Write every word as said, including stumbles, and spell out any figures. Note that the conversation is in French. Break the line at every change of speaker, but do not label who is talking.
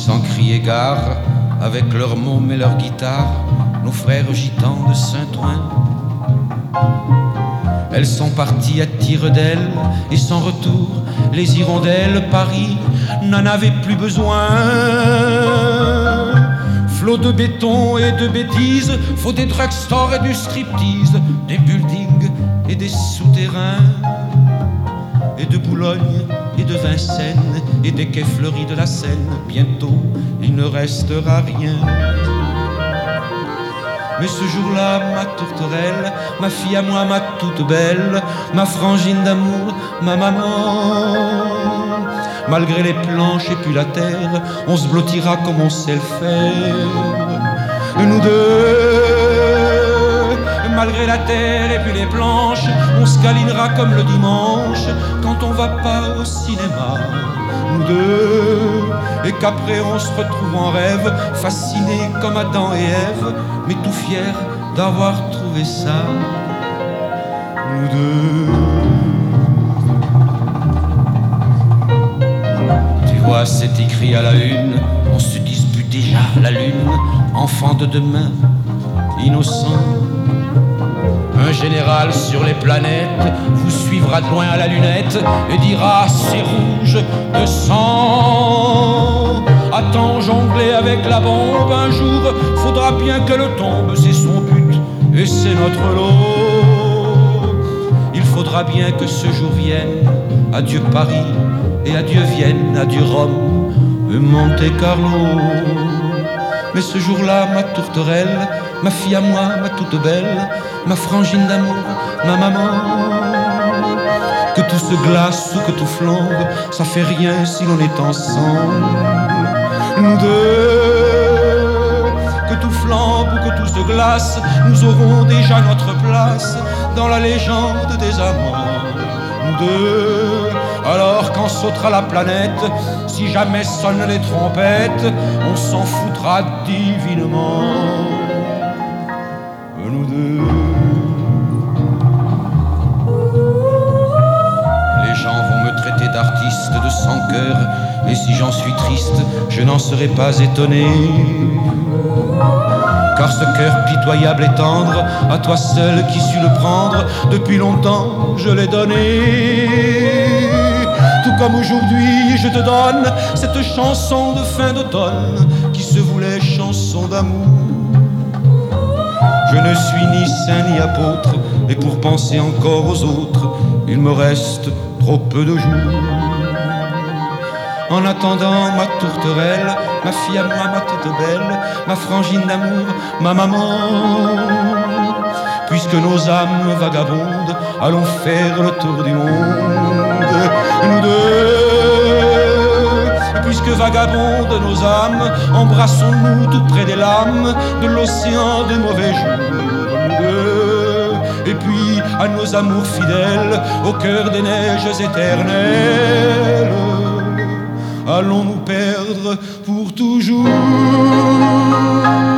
sans crier gare, avec leurs mômes et leurs guitares, nos frères gitans de Saint-Ouen. Elles sont parties à tire d'aile et sans retour, les hirondelles, Paris n'en avait plus besoin. Flot de béton et de bêtises, faut des drugstores et du striptease, des buildings et des souterrains, et de Boulogne et de Vincennes et des quais fleuris de la Seine. Bientôt il ne restera rien. Mais ce jour-là, ma tourterelle, ma fille à moi, ma toute belle, ma frangine d'amour, ma maman, malgré les planches et puis la terre, on se blottira comme on sait le faire. Nous deux, malgré la terre et puis les planches, on se câlinera comme le dimanche quand on va pas au cinéma. Nous deux, et qu'après on se retrouve en rêve, fascinés comme Adam et Ève, mais tout fiers d'avoir trouvé ça. Nous deux. Tu vois, c'est écrit à la une, on se dispute déjà la lune, enfant de demain, innocent. Un général sur les planètes vous suivra de loin à la lunette et dira c'est rouge de sang. Attends jongler avec la bombe, un jour faudra bien qu'elle tombe, c'est son but et c'est notre lot. Il faudra bien que ce jour vienne, adieu Paris et adieu Vienne, adieu Rome et Monte Carlo. Mais ce jour-là, ma tourterelle, ma fille à moi, ma toute belle, ma frangine d'amour, ma maman, que tout se glace ou que tout flambe, ça fait rien si l'on est ensemble. Nous deux, que tout flambe ou que tout se glace, nous aurons déjà notre place dans la légende des amants. Nous deux, alors quand sautera la planète, si jamais sonnent les trompettes, on s'en foutra divinement. Nous deux. Les gens vont me traiter d'artiste de sans cœur, et si j'en suis triste, je n'en serai pas étonné. Car ce cœur pitoyable et tendre, à toi seul qui sus le prendre, depuis longtemps je l'ai donné. Tout comme aujourd'hui je te donne cette chanson de fin d'automne qui se voulait chanson d'amour. Je ne suis ni saint ni apôtre, et pour penser encore aux autres, il me reste trop peu de jours. En attendant ma tourterelle, ma fille à moi, ma toute belle, ma frangine d'amour, ma maman, puisque nos âmes vagabondes allons faire le tour du monde. Nous deux, puisque vagabondes nos âmes, embrassons-nous tout près des lames de l'océan de mauvais jours. Nous deux, et puis à nos amours fidèles, au cœur des neiges éternelles, allons nous perdre pour toujours.